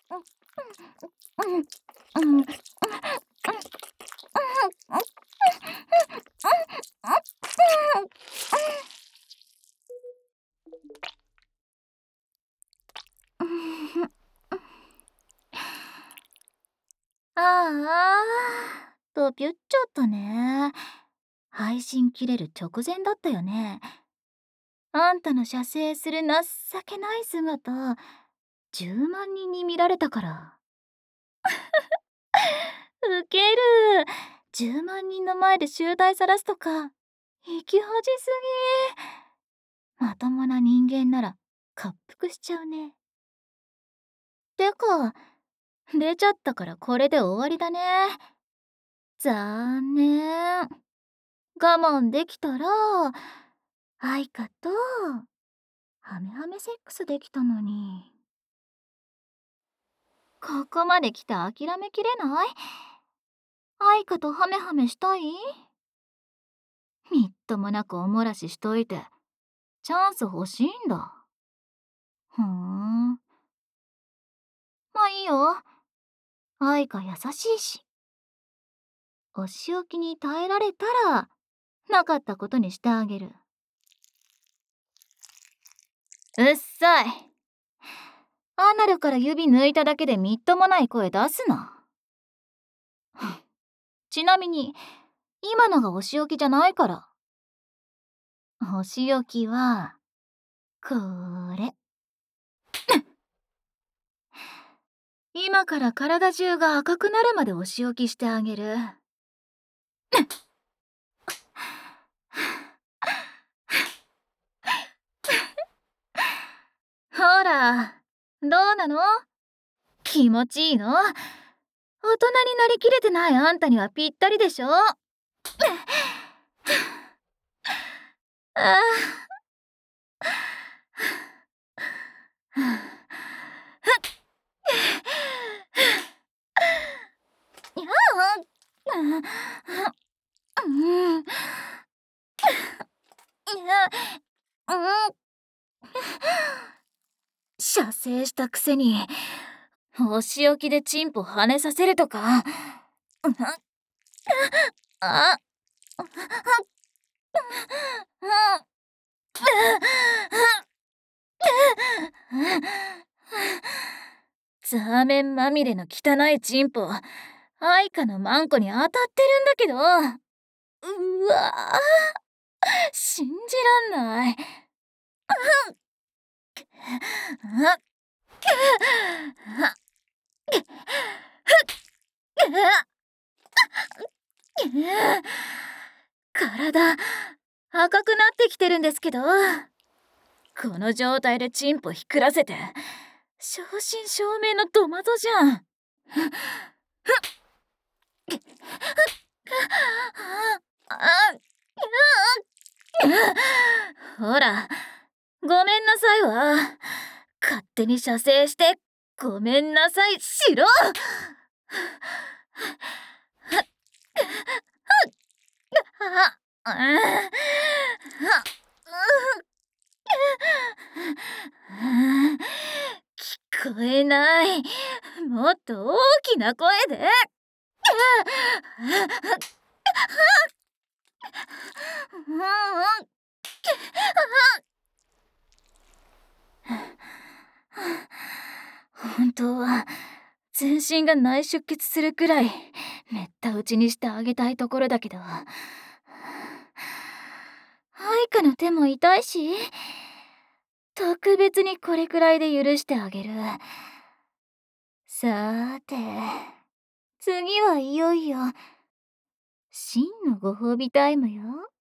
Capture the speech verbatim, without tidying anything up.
ああ、ドビュっちゃったね。配信切れる直前だったよね。あんたの射精する情けない姿、じゅうまんにんに見られたから。ウケる。じゅうまんにんの前で醜態晒すとか、生き恥すぎ。まともな人間なら、滑腹しちゃうね。てか、出ちゃったからこれで終わりだね。残念。我慢できたら、愛花と、ハメハメセックスできたのに。ここまで来て諦めきれない？愛花とハメハメしたい？みっともなくお漏らししといて、チャンス欲しいんだ。ふーん。まあいいよ。愛花優しいし。お仕置きに耐えられたら、なかったことにしてあげる。うっさい。アナルから指抜いただけでみっともない声出すな。ちなみに、今のがお仕置きじゃないから。お仕置きは、これ。今から体中が赤くなるまでお仕置きしてあげる。ほら、どうなの？気持ちいいの？大人になりきれてないあんたにはぴったりでしょ？あ射精したくせにお仕置きでチンポ跳ねさせるとか。あザーメンまみれの汚いチンポ、愛花のマンコに当たってるんだけど。うわー、信じらんない。体赤くなってきてるんですけど、この状態でチンポひくらせて正真正銘のドマドじゃん。ほら、ごめんなさいわ。勝手に射精してごめんなさいしろ。聞こえない。もっと大きな声で。本当は全身が内出血するくらいめった打ちにしてあげたいところだけど、愛花の手も痛いし、特別にこれくらいで許してあげる。さーて、次はいよいよ真のご褒美タイムよ。